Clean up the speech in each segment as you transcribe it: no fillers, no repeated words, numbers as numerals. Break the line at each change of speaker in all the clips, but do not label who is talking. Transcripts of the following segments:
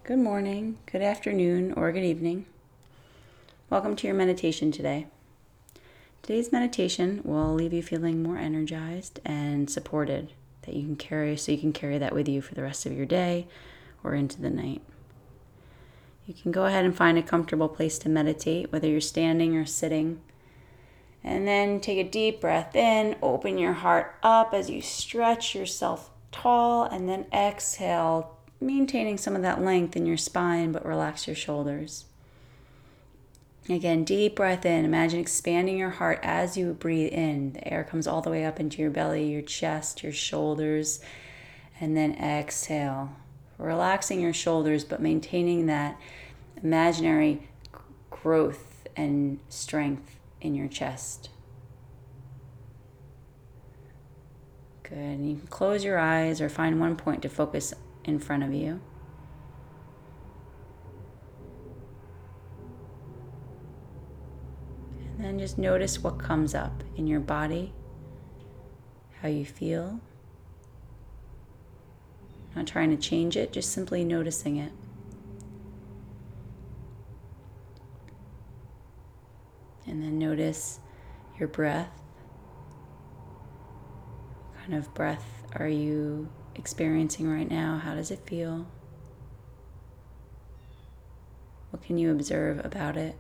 Good morning, good afternoon, or good evening. Welcome to your meditation today. Today's meditation will leave you feeling more energized and supported that you can carry that with you for the rest of your day or into the night. You can go ahead and find a comfortable place to meditate, whether you're standing or sitting. And then take a deep breath in, open your heart up as you stretch yourself tall, and then exhale, maintaining some of that length in your spine, but relax your shoulders. Again, deep breath in. Imagine expanding your heart as you breathe in. The air comes all the way up into your belly, your chest, your shoulders, and then exhale. Relaxing your shoulders, but maintaining that imaginary growth and strength in your chest. Good. And you can close your eyes or find one point to focus in front of you. And then just notice what comes up in your body, how you feel. Not trying to change it, just simply noticing it. And then notice your breath. What kind of breath are you experiencing right now? How does it feel? What can you observe about it?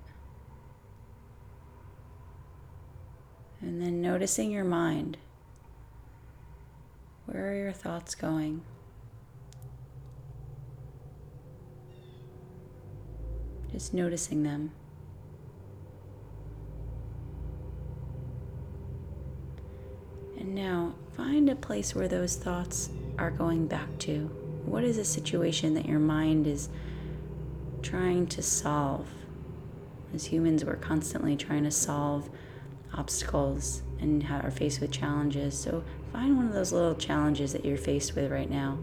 And then noticing your mind. Where are your thoughts going? Just noticing them. And now find a place where those thoughts are going back to. What is a situation that your mind is trying to solve? As humans, we're constantly trying to solve obstacles and are faced with challenges. So find one of those little challenges that you're faced with right now.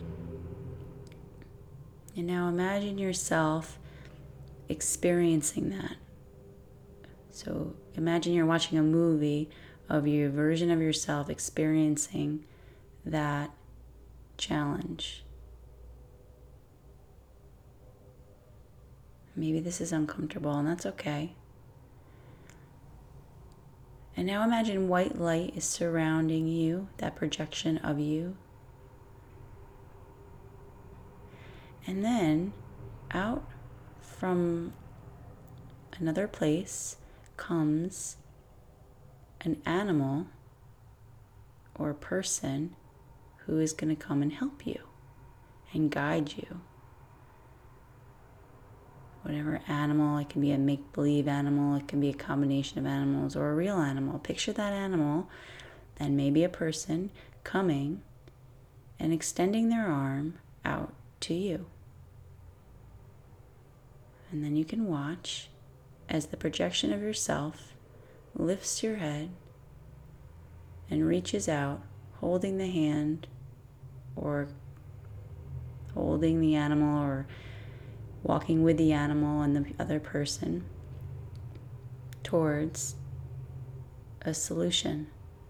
And now imagine yourself experiencing that. So imagine you're watching a movie of your version of yourself experiencing that challenge. Maybe this is uncomfortable, and that's okay. And now imagine white light is surrounding you, that projection of you. And then out from another place comes an animal or person who is going to come and help you and guide you. Whatever animal, it can be a make-believe animal, it can be a combination of animals or a real animal. Picture that animal and maybe a person coming and extending their arm out to you. And then you can watch as the projection of yourself lifts your head and reaches out, holding the hand or holding the animal or walking with the animal and the other person towards a solution.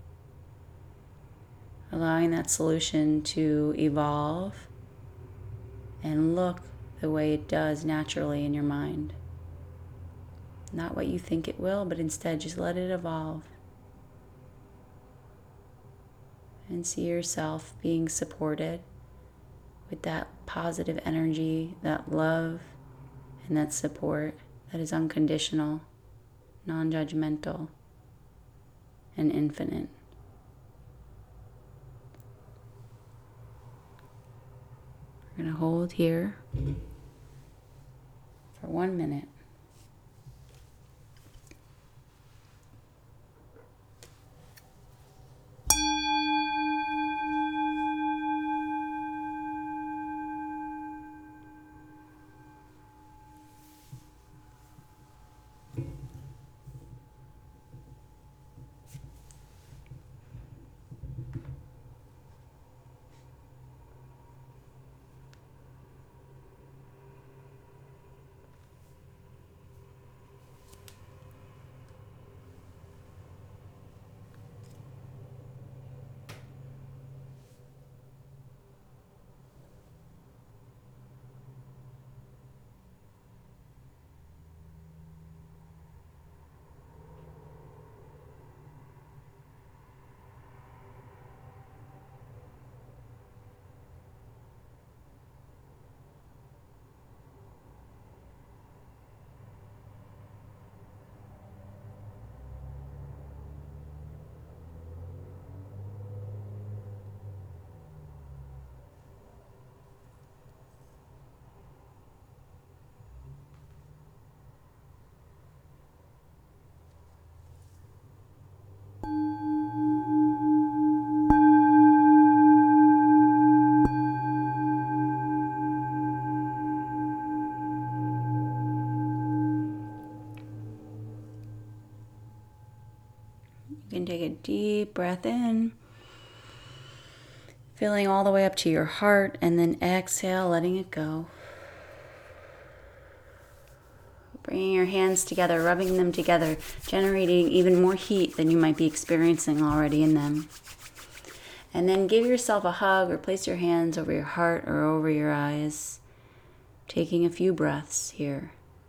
Allowing that solution to evolve and look the way it does naturally in your mind. Not what you think it will, but instead just let it evolve. And see yourself being supported with that positive energy, that love, and that support that is unconditional, non-judgmental, and infinite. We're going to hold here for 1 minute. You can take a deep breath in, filling all the way up to your heart, and then exhale, letting it go. Bringing your hands together, rubbing them together, generating even more heat than you might be experiencing already in them. And then give yourself a hug or place your hands over your heart or over your eyes, taking a few breaths here.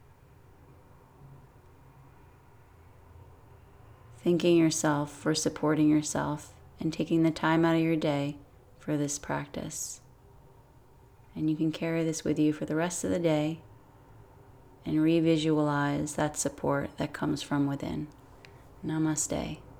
Thanking yourself for supporting yourself and taking the time out of your day for this practice. And you can carry this with you for the rest of the day and revisualize that support that comes from within. Namaste.